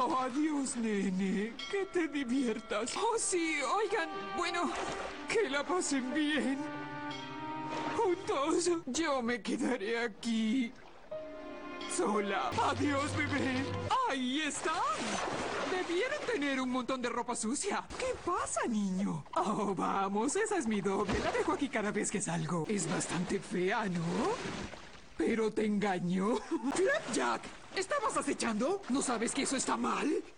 Oh, adiós, nene. Que te diviertas. Oh, sí, oigan, bueno, que la pasen bien. Juntos, yo me quedaré aquí. Sola. Adiós, bebé. Ahí está. Debieron tener un montón de ropa sucia. ¿Qué pasa, niño? Oh, vamos, esa es mi doble. La dejo aquí cada vez que salgo. Es bastante fea, ¿no? Pero te engañó. Flapjack, ¿estabas acechando? ¿No sabes que eso está mal?